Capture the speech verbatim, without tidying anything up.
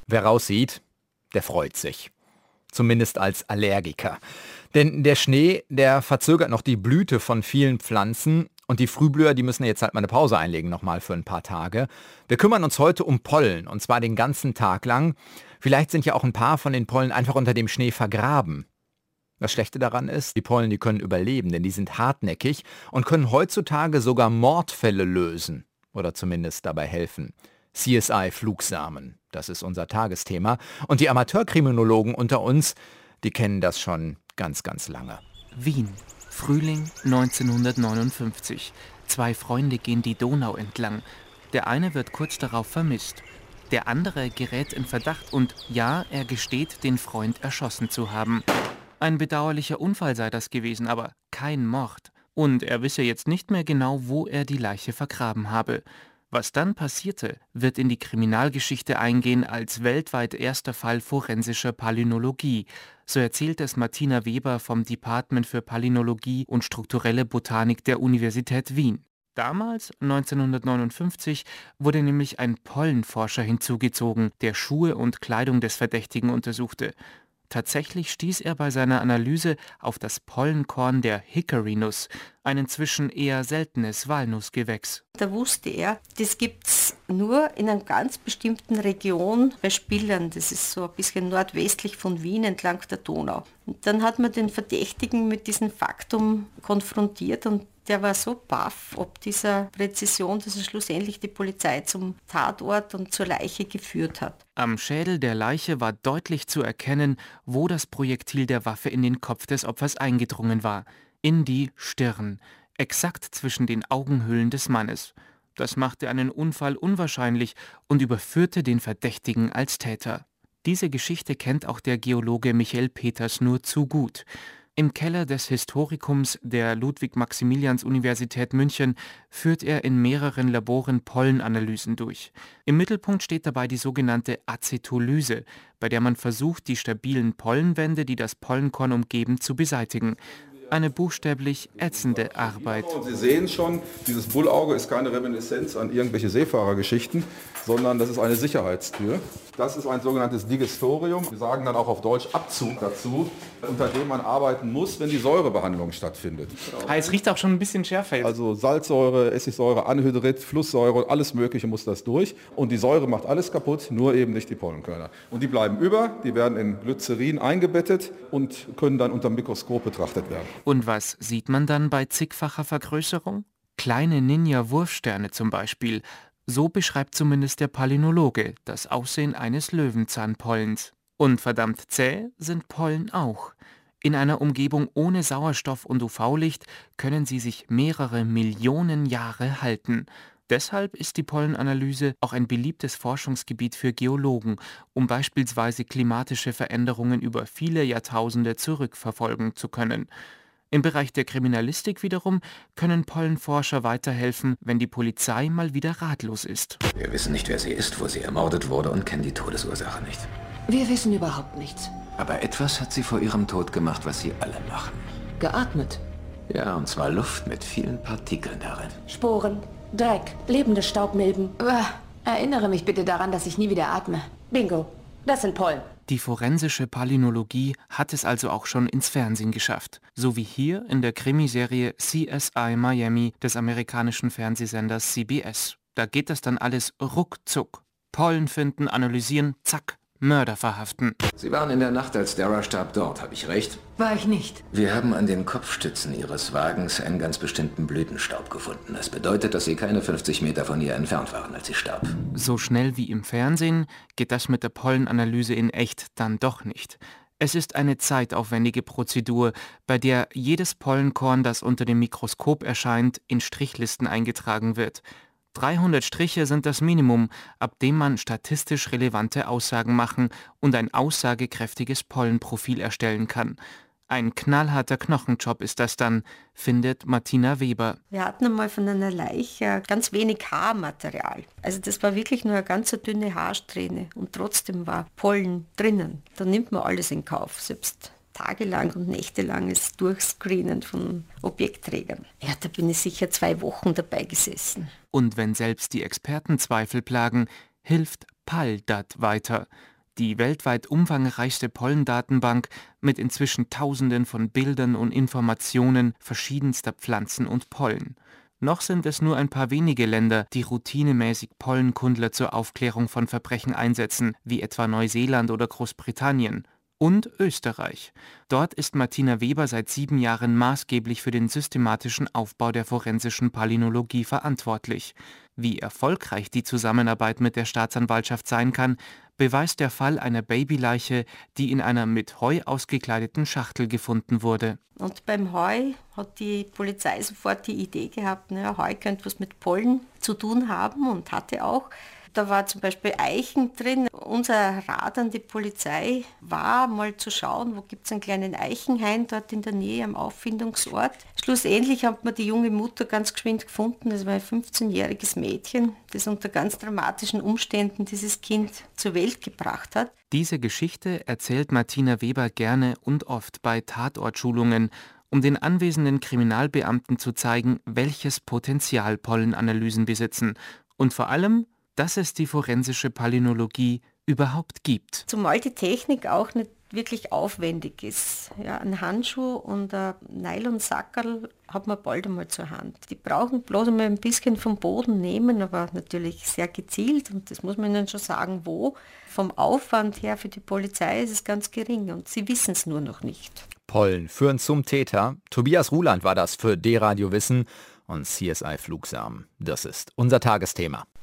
Wer raussieht, der freut sich. Zumindest als Allergiker. Denn der Schnee, der verzögert noch die Blüte von vielen Pflanzen und die Frühblüher, die müssen jetzt halt mal eine Pause einlegen, nochmal für ein paar Tage. Wir kümmern uns heute um Pollen und zwar den ganzen Tag lang. Vielleicht sind ja auch ein paar von den Pollen einfach unter dem Schnee vergraben. Das Schlechte daran ist, die Pollen, die können überleben, denn die sind hartnäckig und können heutzutage sogar Mordfälle lösen oder zumindest dabei helfen. C S I Flugsamen, das ist unser Tagesthema. Und die Amateurkriminologen unter uns, die kennen das schon ganz, ganz lange. Wien, Frühling neunzehnhundertneunundfünfzig. Zwei Freunde gehen die Donau entlang. Der eine wird kurz darauf vermisst. Der andere gerät in Verdacht und ja, er gesteht, den Freund erschossen zu haben. Ein bedauerlicher Unfall sei das gewesen, aber kein Mord. Und er wisse jetzt nicht mehr genau, wo er die Leiche vergraben habe. Was dann passierte, wird in die Kriminalgeschichte eingehen als weltweit erster Fall forensischer Palynologie. So erzählt es Martina Weber vom Department für Palynologie und strukturelle Botanik der Universität Wien. Damals, neunzehnhundertneunundfünfzig, wurde nämlich ein Pollenforscher hinzugezogen, der Schuhe und Kleidung des Verdächtigen untersuchte. Tatsächlich stieß er bei seiner Analyse auf das Pollenkorn der Hickory-Nuss, ein inzwischen eher seltenes Walnussgewächs. Da wusste er, das gibt es nur in einer ganz bestimmten Region bei Spillern. Das ist so ein bisschen nordwestlich von Wien entlang der Donau. Und dann hat man den Verdächtigen mit diesem Faktum konfrontiert und der war so baff, ob dieser Präzision, dass er schlussendlich die Polizei zum Tatort und zur Leiche geführt hat. Am Schädel der Leiche war deutlich zu erkennen, wo das Projektil der Waffe in den Kopf des Opfers eingedrungen war. In die Stirn, exakt zwischen den Augenhöhlen des Mannes. Das machte einen Unfall unwahrscheinlich und überführte den Verdächtigen als Täter. Diese Geschichte kennt auch der Geologe Michael Peters nur zu gut. Im Keller des Historikums der Ludwig-Maximilians-Universität München führt er in mehreren Laboren Pollenanalysen durch. Im Mittelpunkt steht dabei die sogenannte Acetolyse, bei der man versucht, die stabilen Pollenwände, die das Pollenkorn umgeben, zu beseitigen. Eine buchstäblich ätzende Arbeit. Sie sehen schon, dieses Bullauge ist keine Reminiszenz an irgendwelche Seefahrergeschichten, sondern das ist eine Sicherheitstür. Das ist ein sogenanntes Digestorium. Wir sagen dann auch auf Deutsch Abzug dazu, unter dem man arbeiten muss, wenn die Säurebehandlung stattfindet. Ah, es riecht auch schon ein bisschen schärfer jetzt. Also Salzsäure, Essigsäure, Anhydrit, Flusssäure, alles Mögliche muss das durch. Und die Säure macht alles kaputt, nur eben nicht die Pollenkörner. Und die bleiben über, die werden in Glycerin eingebettet und können dann unter dem Mikroskop betrachtet werden. Und was sieht man dann bei zigfacher Vergrößerung? Kleine Ninja-Wurfsterne zum Beispiel. So beschreibt zumindest der Palynologe das Aussehen eines Löwenzahnpollens. Und verdammt zäh sind Pollen auch. In einer Umgebung ohne Sauerstoff und U V-Licht können sie sich mehrere Millionen Jahre halten. Deshalb ist die Pollenanalyse auch ein beliebtes Forschungsgebiet für Geologen, um beispielsweise klimatische Veränderungen über viele Jahrtausende zurückverfolgen zu können. Im Bereich der Kriminalistik wiederum können Pollenforscher weiterhelfen, wenn die Polizei mal wieder ratlos ist. Wir wissen nicht, wer sie ist, wo sie ermordet wurde und kennen die Todesursache nicht. Wir wissen überhaupt nichts. Aber etwas hat sie vor ihrem Tod gemacht, was sie alle machen. Geatmet. Ja, und zwar Luft mit vielen Partikeln darin. Sporen, Dreck, lebende Staubmilben. Uah, erinnere mich bitte daran, dass ich nie wieder atme. Bingo, das sind Pollen. Die forensische Palynologie hat es also auch schon ins Fernsehen geschafft. So wie hier in der Krimiserie C S I Miami des amerikanischen Fernsehsenders C B S. Da geht das dann alles ruckzuck. Pollen finden, analysieren, zack, Mörder verhaften. Sie waren in der Nacht, als Dara starb, dort, habe ich recht? War ich nicht. Wir haben an den Kopfstützen ihres Wagens einen ganz bestimmten Blütenstaub gefunden. Das bedeutet, dass sie keine fünfzig Meter von ihr entfernt waren, als sie starb. So schnell wie im Fernsehen geht das mit der Pollenanalyse in echt dann doch nicht. Es ist eine zeitaufwendige Prozedur, bei der jedes Pollenkorn, das unter dem Mikroskop erscheint, in Strichlisten eingetragen wird. dreihundert Striche sind das Minimum, ab dem man statistisch relevante Aussagen machen und ein aussagekräftiges Pollenprofil erstellen kann. Ein knallharter Knochenjob ist das dann, findet Martina Weber. Wir hatten einmal von einer Leiche ganz wenig Haarmaterial. Also das war wirklich nur eine ganz dünne Haarsträhne und trotzdem war Pollen drinnen. Da nimmt man alles in Kauf, selbst tagelang und nächtelanges Durchscreenen von Objektträgern. Ja, da bin ich sicher zwei Wochen dabei gesessen. Und wenn selbst die Experten Zweifel plagen, hilft Pall-Dat weiter. die weltweit umfangreichste Pollendatenbank mit inzwischen Tausenden von Bildern und Informationen verschiedenster Pflanzen und Pollen. Noch sind es nur ein paar wenige Länder, die routinemäßig Pollenkundler zur Aufklärung von Verbrechen einsetzen, wie etwa Neuseeland oder Großbritannien. Und Österreich. Dort ist Martina Weber seit sieben Jahren maßgeblich für den systematischen Aufbau der forensischen Palynologie verantwortlich. Wie erfolgreich die Zusammenarbeit mit der Staatsanwaltschaft sein kann, beweist der Fall einer Babyleiche, die in einer mit Heu ausgekleideten Schachtel gefunden wurde. Und beim Heu hat die Polizei sofort die Idee gehabt, naja, Heu könnte was mit Pollen zu tun haben und hatte auch. Da war zum Beispiel Eichen drin. Unser Rat an die Polizei war, mal zu schauen, wo gibt es einen kleinen Eichenhain dort in der Nähe am Auffindungsort. Schlussendlich hat man die junge Mutter ganz geschwind gefunden. Das war ein fünfzehnjähriges Mädchen, das unter ganz dramatischen Umständen dieses Kind zur Welt gebracht hat. Diese Geschichte erzählt Martina Weber gerne und oft bei Tatortschulungen, um den anwesenden Kriminalbeamten zu zeigen, welches Potenzial Pollenanalysen besitzen und vor allem, dass es die forensische Palynologie überhaupt gibt. Zumal die Technik auch nicht wirklich aufwendig ist. Ja, ein Handschuh und ein Nylonsackerl hat man bald einmal zur Hand. Die brauchen bloß einmal ein bisschen vom Boden nehmen, aber natürlich sehr gezielt und das muss man ihnen schon sagen, wo. Vom Aufwand her für die Polizei ist es ganz gering und sie wissen es nur noch nicht. Pollen führen zum Täter. Tobias Ruland war das für D-Radio Wissen und C S I Flugsam. Das ist unser Tagesthema.